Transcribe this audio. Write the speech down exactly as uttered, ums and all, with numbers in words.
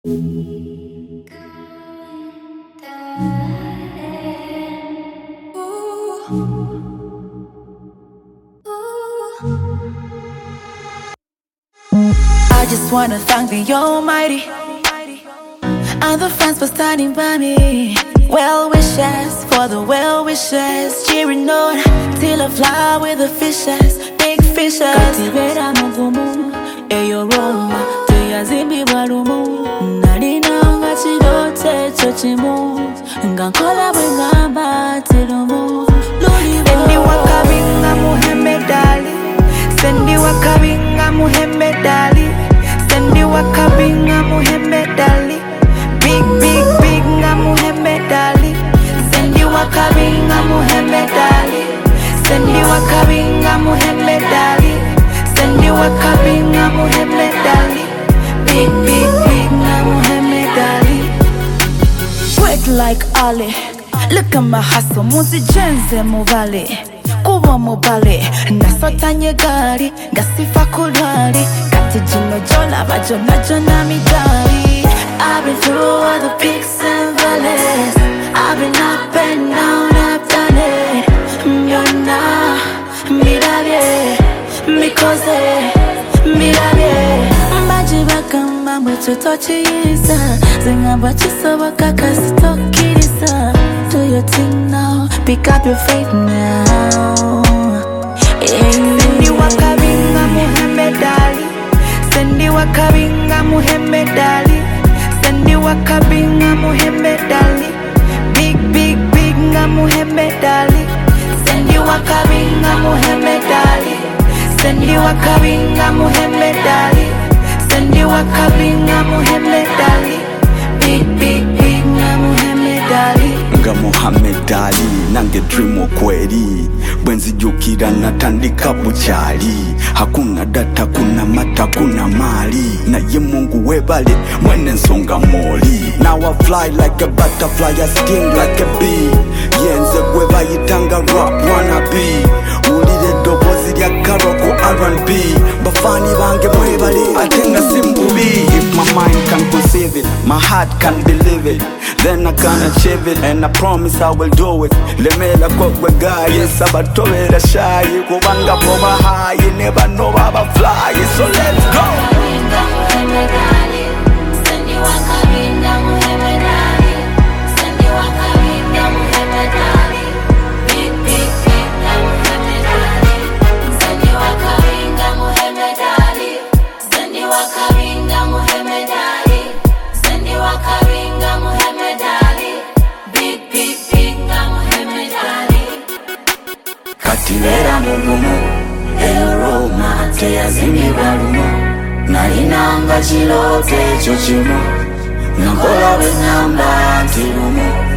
I just wanna thank the Almighty and the fans for standing by me. Well wishes for the well wishes, cheering on till I fly with the fishes, big fishes. Katibera mugumu, eyo Roma, tuyazimbi balumu. Nalina nga chirote chochimu, nga nkola bwe ngamba tirumu. Sendi wakabinga Muhammad Ali, sendi wakabinga Muhammad Ali, sendi wakabinga Muhammad Ali. Big, big, big nga Muhammad Ali, sendi wakabinga Muhammad Ali, sendi wakabinga Muhammad Ali, sendi wakabinga Muhammad Ali. Big, big, big nga Muhammad Ali. Work like Ali, look at my hustle, muzi jenze muvale. Kuwa mubale, nasota nyegari, ngasifa kulwari. Kati jino jola, bajona jona midari. I've been through all the peaks and valleys, I've been up and down, I've done it. Myona, mirabie, mikoze, mirabie. Mbaji bakamba mwecho tochiisa, zingamba chisoba kakasi tokirisa. Do your thing now, pick up your faith now. Sendi wakabinga Muhammad Ali, sendi wakabinga Muhammad Ali, sendi wakabinga Muhammad Ali. Big, big, big nga Muhammad Ali, sendi wakabinga Muhammad Ali, sendi wakabinga Muhammad Ali, sendi wakabinga Muhammad Ali. Big, big, big nga Muhammad Ali. Nga Muhammad Ali, nange dream okweri. Bwenzi jukira natandika buchali. Hakuna data, kuna mata, kuna mali. Na ye Mungu webale, mwene nsonga moli. Now I fly like a butterfly, I sting like a bee. Yenze gweba yitanga rap wannabe. Ulire dobozi lya karo ku R and B. Bafani bange mwebale, atenga simbubi. If my mind can conceive it, my heart can believe it, then I can achieve it, and I promise I will do it. Lemela kokwe gaye, sabatowera shy. Kubanga poba high, you never know how I fly. So let's go. Katibera mugumu, eyo Roma, tuyazimbi balumu. Nalina nga chirote chochimu, nga nkola bwe ngamba tirumu.